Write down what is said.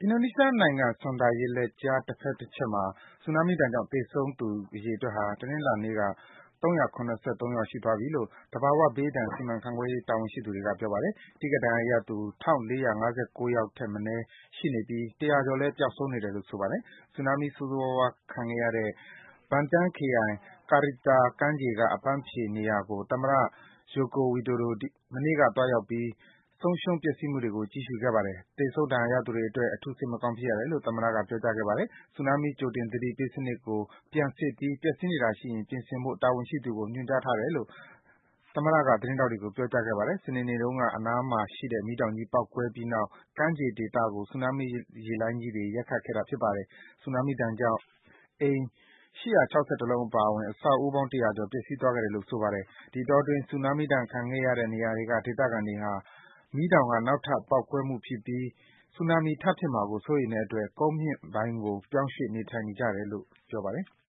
အင်ဒိုနီးရှားနိုင်ငံ Sunda ရေလက်ကြား တဘက်တချက်မှာ ဆူနာမိဒဏ်ကြောင့် သေဆုံးသူအရေအတွက်ဟာ တနင်္လာနေ့က ၃၇၃ ယောက်ရှိသွားပြီလို့ သဘာဝဘေးဒဏ် စီမံခန့်ခွဲရေး တာဝန်ရှိသူတွေက ပြောပါတယ်။ ထိခိုက်ဒဏ်ရာရသူ ၁,၄၅၉ ယောက်ထက်မနည်းရှိနေပြီး ၁၀၀ ကျော်လည်း ပျောက်ဆုံးနေတယ်လို့ ဆိုပါတယ်။ ဆူနာမိ ဆိုးဆိုးရွားရွားခံခဲ့ရတဲ့ Banten ခရိုင် Karitang ကမ်းခြေက အပန်းဖြေနေရာကို သမ္မတ Joko Widodo မနေ့က သွားရောက်ပြီး ဆုံးရှုံးပျက်စီးမှုတွေကို ကြည့်ရှုခဲ့ပါတယ်။ သေဆုံး ဒဏ်ရာရသူတွေအတွက် အထူးစိတ်မကောင်းဖြစ်ရတယ်လို့ သမ္မတက ပြောကြားခဲ့ပါတယ်။ ဆူနာမိ ကြိုတင်သတိပေးစနစ်ကို ပြန်စစ်ပြီး ပျက်စီးနေတာရှိရင် ပြင်ဆင်ဖို့ တာဝန်ရှိသူကို ညွန်ကြားထားတယ်လို့ သမ္မတက သတင်းထောက်တွေကို ပြောကြားခဲ့ပါတယ်။ စနေနေ့တုန်းက အနားမှာရှိတဲ့ မီးတောင်ကြီး ပေါက်ကွဲပြီးနောက် ကမ်းခြေဒေသကို ဆူနာမိရေလှိုင်းကြီးတွေ ရိုက်ခတ်ခဲ့တာ ဖြစ်ပါတယ်။ ဆူနာမိဒဏ်ကြောင့် အိမ် ၈၆၁ လုံးအပါအဝင် အဆောက်အဦးပေါင်း ၁၀၀ ကျော် ပျက်စီးသွားခဲ့တယ်လို့ ဆိုပါတယ်။ ဒီအတောအတွင်း ဆူနာမိဒဏ်ခံခဲ့ရတဲ့ နေရာတွေက ဒေသခံတွေဟာ မီးတောင်က နောက်ထပ် ပေါက်ကွဲမှုဖြစ်ပြီး ဆူနာမီ ထပ်ဖြစ်မှာကို စိုးရိမ်တဲ့အတွက် ကုန်းမြင့်ပိုင်းကို ပြောင်းရွှေ့ နေထိုင်နေကြတယ်လို့ ပြောပါတယ်။